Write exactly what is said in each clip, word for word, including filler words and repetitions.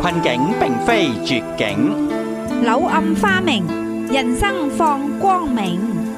困境並非絕境， 柳暗花明，人生放光明。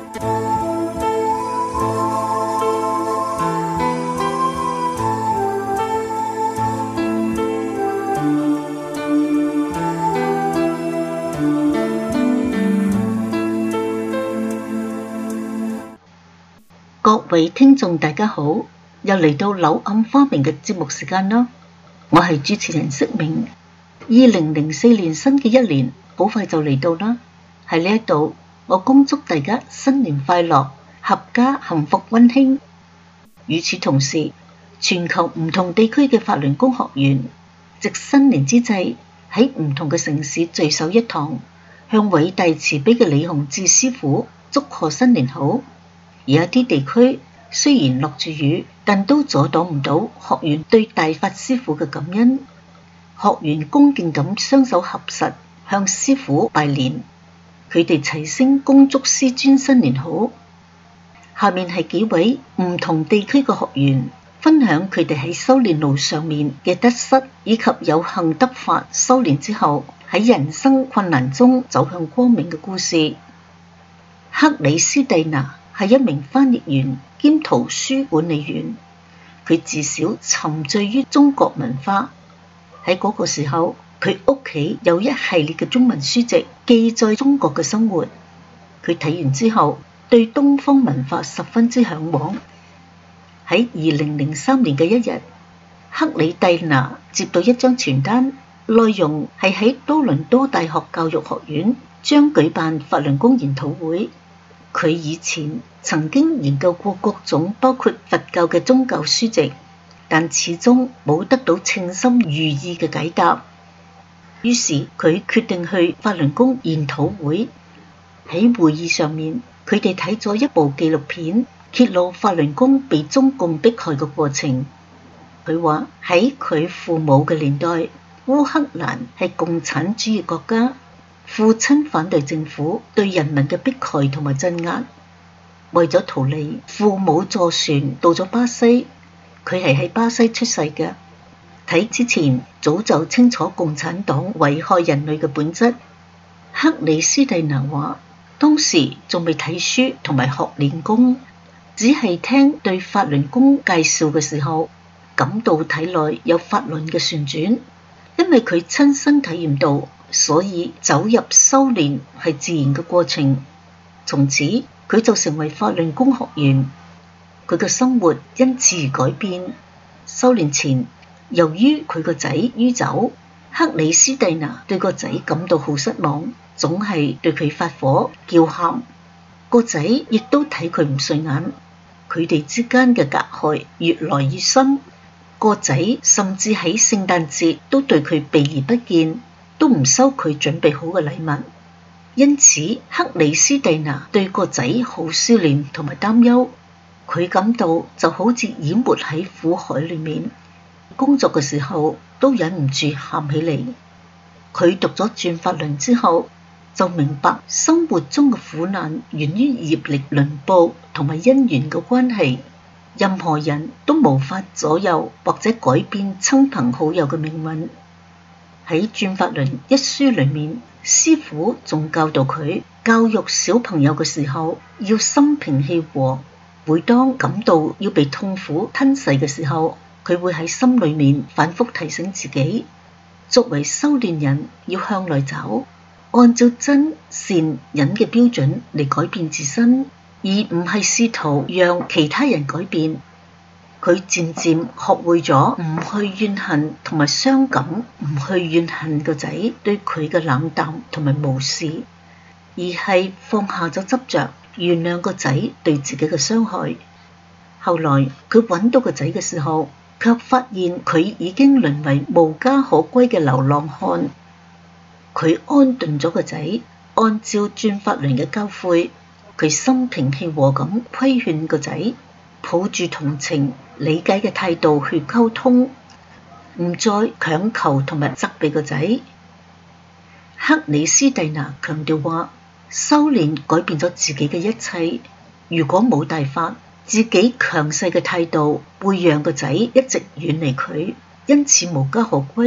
各位聽眾大家好，又嚟到柳暗花明嘅節目時間啦。我係主持人釋明。二零零四年新嘅一年好快就嚟到啦。喺呢一度，我恭祝大家新年快樂，合家幸福溫馨。與此同時，全球唔同地區嘅法輪功學員藉新年之際，喺唔同嘅城市聚首一堂，向偉大慈悲嘅李洪志師傅祝賀新年好。而有啲地區雖然落住雨，但都阻擋唔到學員對大法師父嘅感恩。學員恭敬咁雙手合十，向師父拜年。佢哋齊聲恭祝師尊新年好。下面係幾位唔同地區嘅學員分享佢哋喺修煉路上面嘅得失，以及有幸得法修煉之後喺人生困難中走向光明嘅故事。克里斯蒂娜係一名翻譯員兼圖書管理員，佢自小沉醉於中國文化。喺嗰個時候，佢屋企有一系列嘅中文書籍記載中國嘅生活。佢睇完之後，對東方文化十分之向往。喺二零零三年嘅一日，克里蒂娜接到一張傳單，內容係喺多倫多大學教育學院將舉辦法輪功研討會。佢以前曾經研究過各種包括佛教嘅宗教書籍，但始終冇得到稱心如意嘅解答。於是佢決定去法輪功研討會。喺會議上面，佢哋睇咗一部紀錄片，揭露法輪功被中共迫害嘅過程。佢話喺佢父母嘅年代，烏克蘭係共產主義國家。父親反對政府對人民嘅迫害同埋鎮壓，為咗逃離，父母坐船到咗巴西。佢係喺巴西出世嘅，睇之前早就清楚共產黨危害人類嘅本質。克里斯蒂娜話，當時仲未睇書同埋學練功，只係聽對法輪功介紹嘅時候，感到體內有法輪嘅旋轉，因為佢親身體驗到。所以走入修煉係自然嘅過程，從此佢就成為法輪功學員。佢嘅生活因此而改變。修煉前，由於佢個仔酗酒，克里斯蒂娜對個仔感到好失望，總係對佢發火叫喊。個仔亦都睇佢唔順眼，佢哋之間嘅隔閡越來越深。個仔甚至喺聖誕節都對佢避而不見，都唔收佢準備好嘅禮物。因此克里斯蒂娜對個仔好思念同埋擔憂，佢感到就好似淹沒喺苦海裏面，工作嘅時候都忍唔住喊起嚟。佢讀咗轉法輪之後，就明白生活中嘅苦難源於業力輪報同埋因緣嘅關係，任何人都無法左右或者改變親朋好友嘅命運。喺《轉法輪》一書裏面，師父仲教導佢教育小朋友嘅時候要心平氣和。每當感到要被痛苦吞噬嘅時候，佢會喺心裏面反覆提醒自己，作為修煉人要向內找，按照真善忍嘅標準嚟改變自身，而唔係試圖讓其他人改變。佢漸漸學會咗唔去怨恨同埋傷感，唔去怨恨個仔對佢嘅冷淡同埋無視，而係放下咗執着，原諒個仔對自己嘅傷害。後來佢揾到個仔嘅時候，卻發現佢已經淪為無家可歸嘅流浪漢。佢安頓咗個仔，按照轉法輪嘅教誨，佢心平氣和咁規勸個仔，抱住同情理解嘅態度去溝通，唔再強求同埋責備個仔。克里斯蒂娜強調話，修煉改變咗自己嘅一切，如果冇大法，自己強勢嘅態度會讓個仔一直遠離佢，因此無家可歸。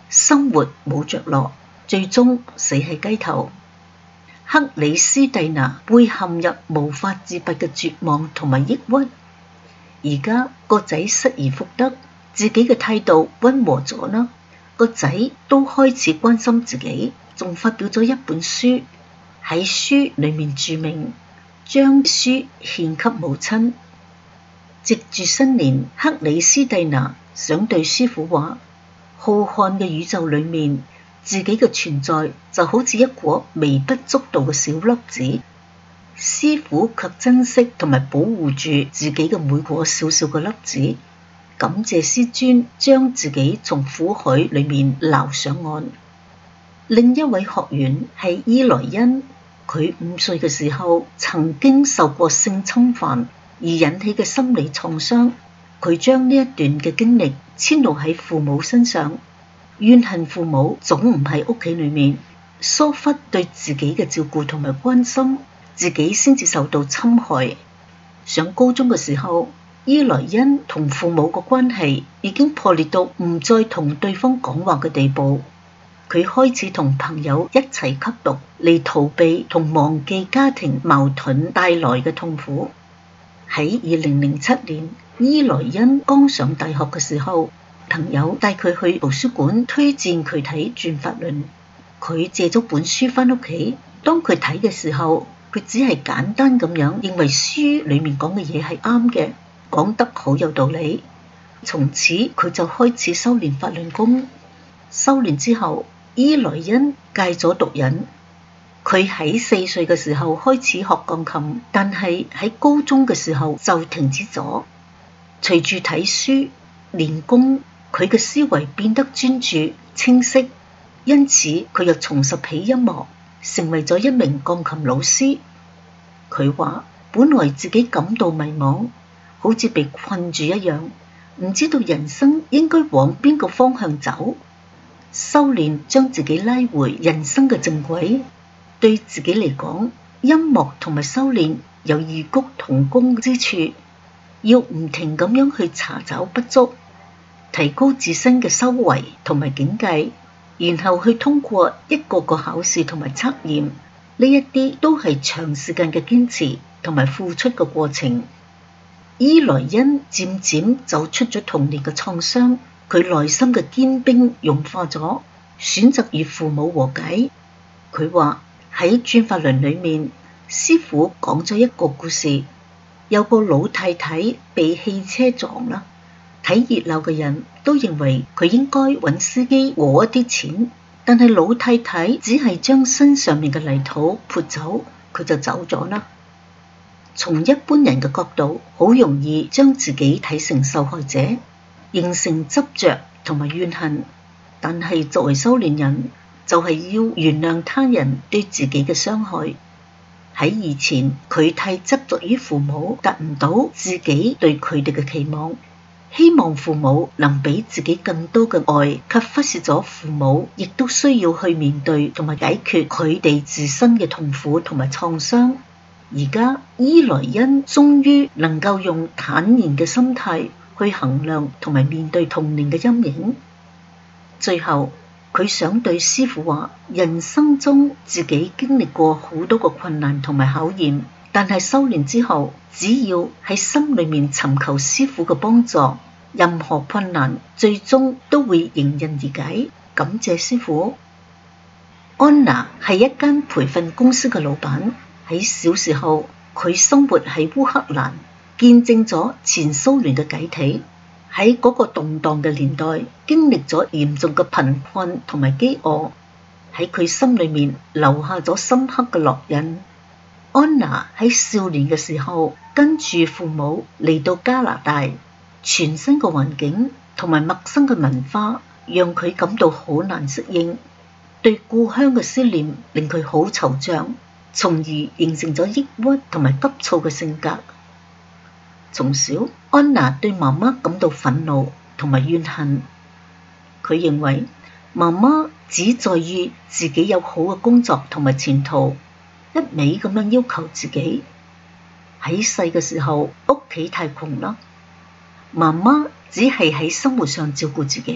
生活冇着落，最終死喺街頭。克里斯蒂娜會陷入無法自拔嘅絕望同埋抑鬱。而家個仔失而復得，自己嘅態度溫和咗啦，個仔都開始關心自己，仲發表咗一本書，喺書裏面註明將書獻給母親。藉住新年，克里斯蒂娜想對師父話：浩瀚嘅宇宙裏面，自己嘅存在就好似一顆微不足道嘅小粒子，師父卻珍惜同埋保護住自己嘅每個小小嘅粒子。感謝師尊將自己從苦海裏面撈上岸。另一位學員係伊萊恩，佢五歲嘅時候曾經受過性侵犯而引起嘅心理創傷，佢將呢一段嘅經歷遷怒喺父母身上，怨恨父母總唔喺屋企裏面，疏忽對自己嘅照顧同埋關心，自己先至受到侵害。上高中嘅時候，伊萊恩同父母嘅關係已經破裂到唔再同對方講話嘅地步，佢開始同朋友一齊吸毒嚟逃避同忘記家庭矛盾帶來嘅痛苦。喺二零零七年，伊萊恩剛上大學嘅時候，朋友帶佢去圖書館推薦佢睇《轉法輪》，佢借咗本書返屋企。當佢睇嘅時候，佢只係簡單咁樣認為書裡面講嘅嘢係啱嘅，講得好有道理。從此佢就開始修練法輪功。修練之後，伊萊恩戒咗毒癮。佢喺四歲嘅時候開始學鋼琴，但係喺高中嘅時候就停止咗。隨住睇書練功，佢嘅思維變得專注清晰，因此佢又重拾起音樂，成為咗一名鋼琴老師。佢話本來自己感到迷茫，好似被困住一樣，唔知道人生應該往邊個方向走。修練將自己拉回人生嘅正軌。對自己嚟講，音樂同埋修練有異曲同工之處，要唔停咁樣去查找不足，提高自身嘅修為同埋境界，然後去通過一個個考試同埋測驗，呢一啲都係長時間嘅堅持同埋付出嘅過程。伊萊恩漸漸走出咗童年嘅創傷，佢內心嘅堅冰融化咗，選擇與父母和解。佢話喺轉法輪裏面，師父講咗一個故事，有個老太太被汽車撞啦，睇熱鬧嘅人都認為佢應該揾司機和一啲錢，但係老太太只係將身上面嘅泥土潑走，佢就走咗啦。從一般人嘅角度，好容易將自己睇成受害者，形成執着同埋怨恨，但係作為修煉人，就係要原諒他人對自己嘅傷害。喺以前，佢太執着於父母，達唔到自己對佢哋嘅期望，希望父母能俾自己更多嘅愛，卻忽視咗父母亦都需要去面對同埋解決佢哋自身嘅痛苦同埋創傷。而家伊萊恩終於能夠用坦然嘅心態去衡量同埋面對童年嘅陰影。最後佢想對師父話，人生中自己經歷過好多個困難同埋考驗，但係修煉之後，只要喺心裏面尋求師父嘅幫助，任何困難最終都會迎刃而解。感謝師父。安娜係一間培訓公司嘅老闆，喺小時候佢生活喺烏克蘭，見證咗前蘇聯嘅解體。喺嗰個動盪嘅年代，經歷咗嚴重嘅貧困同埋飢餓，喺佢心裏面留下咗深刻嘅烙印。安娜喺少年嘅時候跟住父母嚟到加拿大，全新嘅環境同埋陌生嘅文化讓佢感到好難適應，對故鄉嘅思念令佢好惆悵，從而形成咗抑鬱同埋急躁嘅性格。從小，安娜對媽媽感到憤怒同埋怨恨。佢認為媽媽只在意自己有好嘅工作同埋前途，一味咁樣要求自己。喺細嘅時候，屋企太窮啦，媽媽只係喺生活上照顧自己，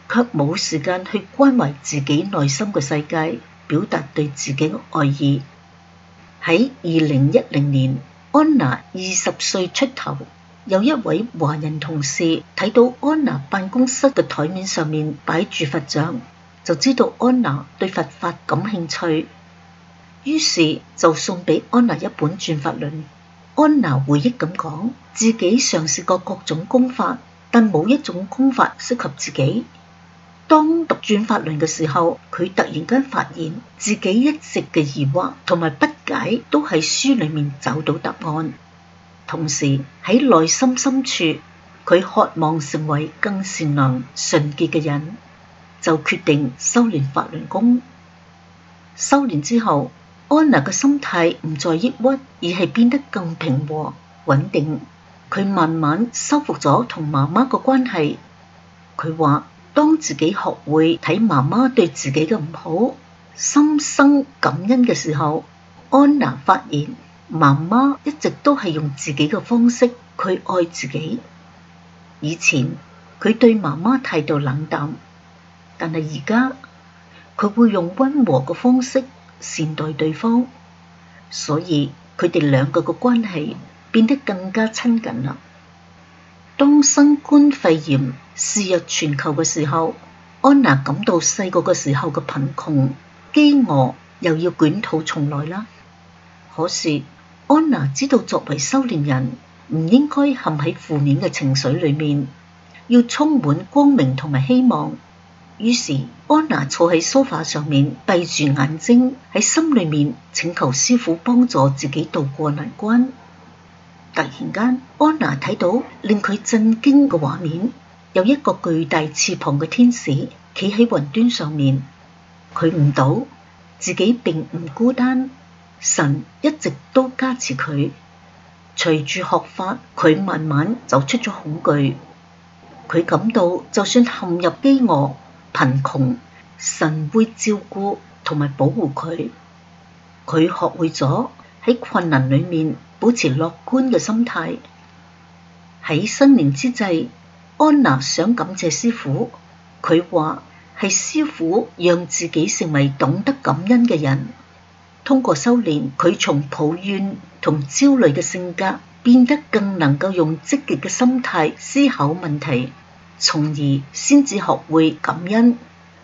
卻冇時間去關懷自己內心嘅世界，表達對自己嘅愛意。喺二零一零年，安娜二十歲出頭，有一位華人同事睇到安娜辦公室嘅台面上面擺住佛像，就知道安娜對佛法感興趣，於是就送俾安娜一本轉法輪。安娜回憶咁講，自己嘗試過各種功法，但冇一種功法適合自己。當讀轉法輪嘅時候，佢突然間發現自己一直嘅疑惑同埋不解都喺書裏面找到答案。同時喺內心深處，佢渴望成為更善良純潔嘅人，就決定修練法輪功。修練之後，安娜嘅心態唔再抑鬱，而係變得更平和穩定。佢慢慢修復咗同媽媽嘅關係。佢話當自己學會睇媽媽對自己嘅唔好，心生感恩嘅時候，安娜發現媽媽一直都係用自己嘅方式去愛自己。以前佢對媽媽態度冷淡，但係而家佢會用溫和嘅方式善待對方，所以佢哋兩個嘅關係變得更加親近啦。當新冠肺炎肆虐全球嘅時候，安娜感到細個嘅時候嘅貧窮、飢餓又要捲土重來啦。可是安娜知道作為修煉人，唔應該陷喺負面嘅情緒裏面，要充滿光明同埋希望。於是安娜坐喺梳化上面，閉住眼睛喺心裏面請求師父幫助自己渡過難關。突然間，安娜睇到令佢震驚嘅畫面，有一個巨大翅膀嘅天使企喺雲端上面。佢悟到自己並唔孤單，神一直都加持佢。隨住學法，佢慢慢走出咗恐懼。佢感到就算陷入飢餓、貧窮，神會照顧同埋保護佢。佢學會咗喺困難裏面保持樂觀嘅心態。喺新年之際，安娜想感謝師父。佢話係師父讓自己成為懂得感恩嘅人。通過修煉，佢從抱怨同焦慮嘅性格變得更能夠用積極嘅心態思考問題，從而先至學會感恩。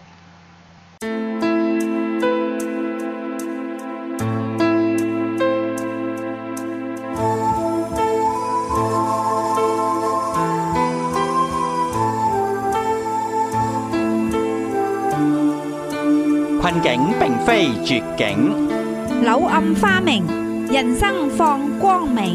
困境並非絕境， 柳暗花明，人生放光明。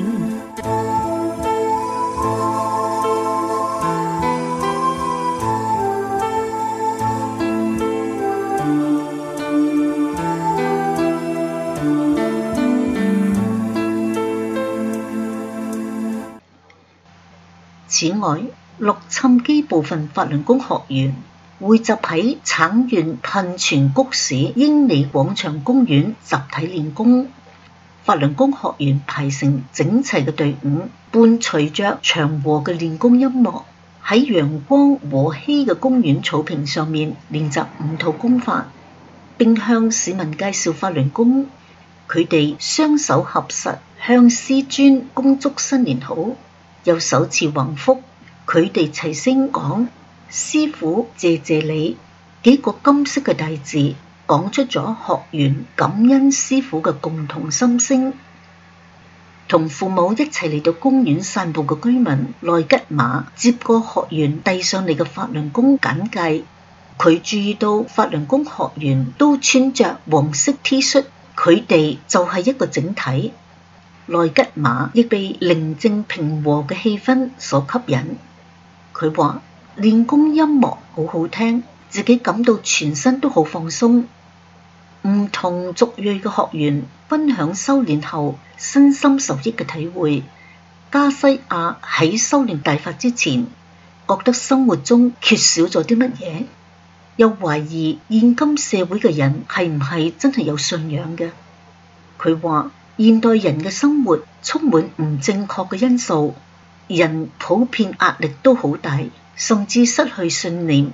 此外，洛杉磯部分法輪功學員匯集喺橙縣噴泉谷市英里廣場公園集體練功。法輪功學員排成整齊嘅隊伍，伴隨着祥和嘅練功音樂，喺陽光和煦嘅公園草坪上面練習五套功法，並向市民介紹法輪功。佢哋雙手合十，向師尊恭祝新年好，又手持橫幅。佢哋齊聲講：師父謝謝你，幾個金色嘅大字講出咗學員感恩師父嘅共同心聲。同父母一齊嚟到公園散步嘅居民內吉馬接過學員遞上嚟嘅法輪功簡介，佢注意到法輪功學員都穿着黃色 T 恤，佢哋就係一個整體。內吉馬亦被寧靜平和嘅氣氛所吸引。佢話練功音樂好好聽，自己感到全身都好放鬆。唔同族裔嘅學員分享修煉後身心受益嘅體會。加西亞喺修煉大法之前，覺得生活中缺少咗啲乜嘢，又懷疑現今社會嘅人係唔係真係有信仰嘅。佢話現代人嘅生活充滿唔正確嘅因素，人普遍壓力都好大，甚至失去信念。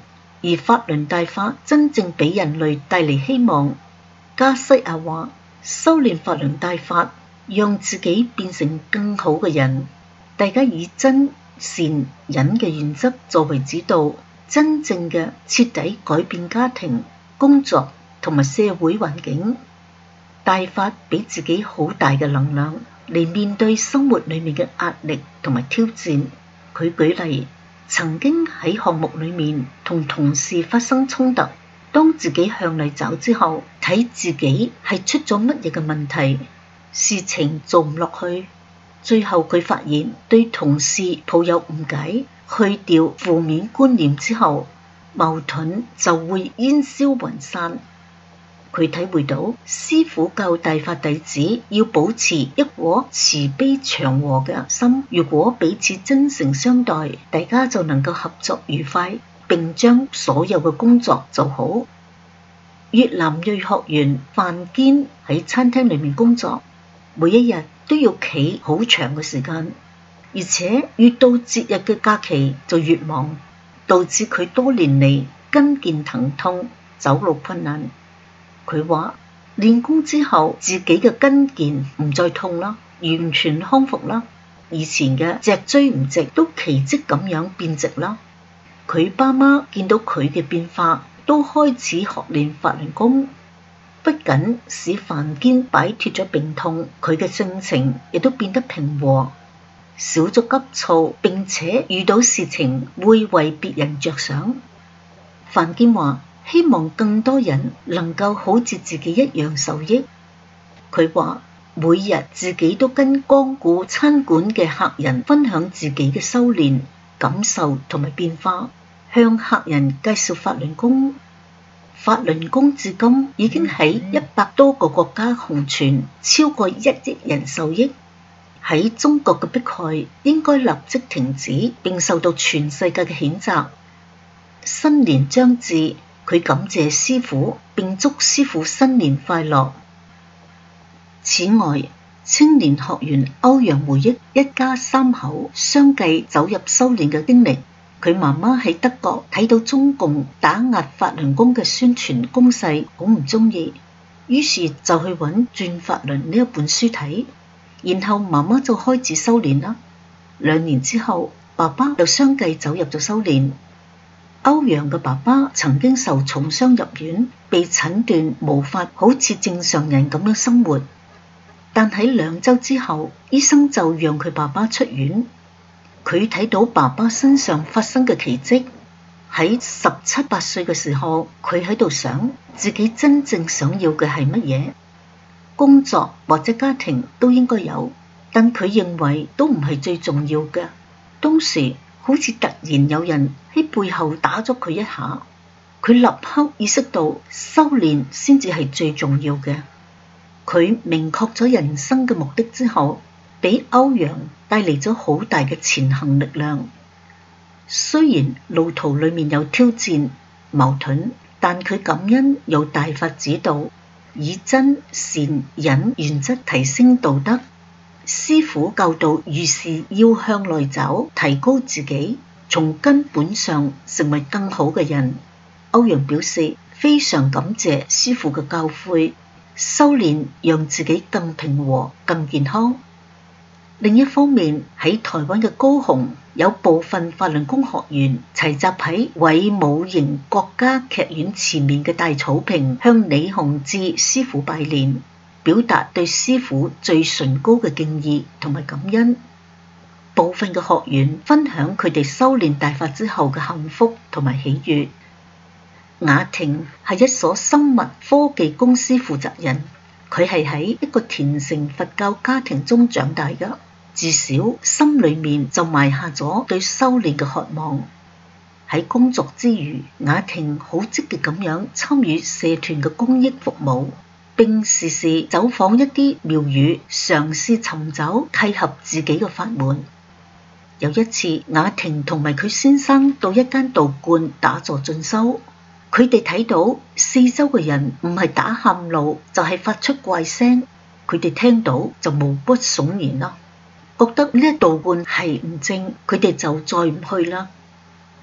而法輪大法真正俾人類帶嚟希望。加西亞話：修煉法輪大法，讓自己變成更好嘅人。大家以真善忍嘅原則作為指導，真正嘅徹底改變家庭、工作同埋社會環境。大法俾自己好大嘅能量嚟面對生活裏面嘅壓力同埋挑戰。佢舉例，曾經喺項目裏面同同事發生衝突，當自己向內找之後，睇自己係出咗乜嘢嘅問題，事情做唔落去。最後佢發現對同事抱有誤解，去掉負面觀念之後，矛盾就會煙消雲散。佢體會到師父教大法弟子要保持一顆慈悲祥和嘅心，如果彼此真誠相待，大家就能夠合作愉快，並將所有嘅工作做好。越南裔學員范堅喺餐廳裏面工作，每一日都要企好長嘅時間，而且越到節日嘅假期就越忙，導致佢多年嚟筋腱疼痛、走路困難。佢話練功之後，自己嘅筋腱唔再痛啦，完全康復啦。以前嘅脊椎唔直都奇蹟咁樣變直啦。佢爸媽見到佢嘅變化，都開始學練法輪功，不僅使范堅擺脫咗病痛，佢嘅性情亦都變得平和，少咗急躁，並且遇到事情會為別人着想。范堅話：希望更多人能夠好似自己一樣受益。佢話每日自己都跟光顧餐館嘅客人分享自己嘅修煉感受同埋變化，向客人介紹法輪功。法輪功至今已經喺一百多個國家紅傳，超過一億人受益。喺中國嘅迫害應該立即停止，並受到全世界嘅譴責。新年將至，佢感謝師父，並祝師父新年快樂。此外，青年學員歐陽回憶一家三口相繼走入修煉嘅經歷。佢媽媽喺德國睇到中共打壓法輪功嘅宣傳攻勢，好唔中意，於是就去揾《轉法輪》呢一本書睇，然後媽媽就開始修煉啦。兩年之後，爸爸又相繼走入咗修煉。歐陽嘅爸爸曾經受重傷入院，被診斷無法好似正常人咁樣生活。但喺兩週之後，醫生就讓佢爸爸出院。佢睇到爸爸身上發生嘅奇蹟。喺十七八歲嘅時候，佢喺度想自己真正想要嘅係乜嘢？工作或者家庭都應該有，但佢認為都唔係最重要嘅。當時好似突然有人喺背後打咗佢一下，佢立刻意識到修煉先至係最重要嘅。佢明確咗人生嘅目的之後，俾歐陽帶嚟咗好大嘅前行力量。雖然路途裏面有挑戰矛盾，但佢感恩有大法指導，以真善忍原則提升道德。師父教導遇事要向內找，提高自己，從根本上成為更好嘅人。歐陽表示非常感謝師父嘅教誨，修煉讓自己更平和、更健康。另一方面，喺台灣嘅高雄，有部分法輪功學員齊集喺偉武營國家劇院前面嘅大草坪，向李洪志師父拜年，表達對師父最崇高嘅敬意同埋感恩。部分嘅學員分享佢哋修煉大法之後嘅幸福同埋喜悅。雅婷係一所生物科技公司負責人，佢係喺一個虔誠佛教家庭中長大嘅，自小心裏面就埋下咗對修煉嘅渴望。喺工作之餘，雅婷好積極咁樣參與社團嘅公益服務，並時時走訪一啲廟宇，嘗試尋找契合自己嘅法門。有一次，雅婷同埋佢先生到一間道觀打坐進修，佢哋睇到四周嘅人唔係打喊路，就係發出怪聲，佢哋聽到就毛骨悚然啦，覺得呢一道觀係唔正，佢哋就再唔去啦。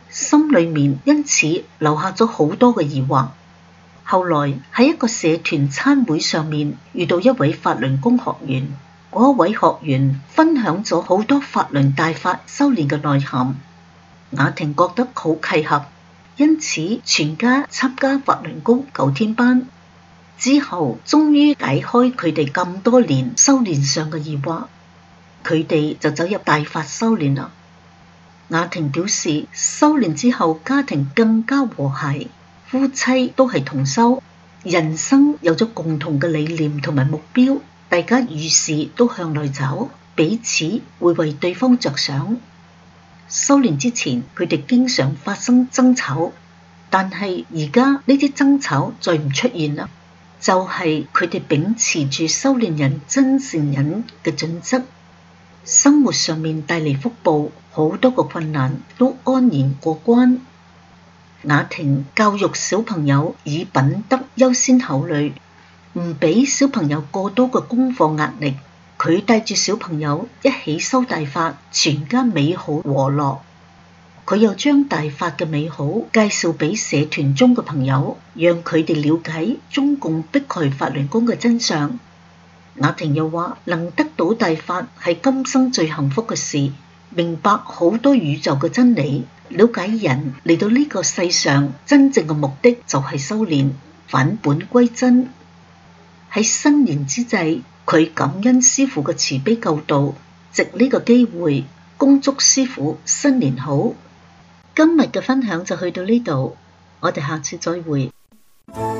心裏面因此留下咗好多嘅疑惑。後來喺一個社團餐會上面遇到一位法輪功學員，嗰位學員分享咗好多法輪大法修煉嘅內涵，雅婷覺得好契合，因此全家參加法輪功九天班之後，終於解開佢哋咁多年修煉上嘅疑惑，佢哋就走入大法修煉啦。雅婷表示，修煉之後家庭更加和諧，夫妻都係同修，人生有咗共同嘅理念同埋目標，大家遇事都向內走，彼此會為對方着想。修煉之前佢哋經常發生爭吵，但係而家呢啲爭吵再唔出現啦，就係佢哋秉持住修煉人真善忍嘅準則，生活上面帶嚟福報，好多個困難都安然過關。雅婷教育小朋友以品德優先考慮，唔俾小朋友過多嘅功課壓力，佢帶住小朋友一起修大法，全家美好和樂。佢又將大法嘅美好介紹俾社團中嘅朋友，讓佢哋了解中共迫害法輪功嘅真相。雅婷又話，能得到大法係今生最幸福嘅事，明白好多宇宙嘅真理，了解人嚟到呢個世上真正嘅目的就係修煉，返本歸真。喺新年之際，佢感恩師父嘅慈悲救度，藉呢個機會恭祝師父新年好。今日嘅分享就去到呢度，我哋下次再會。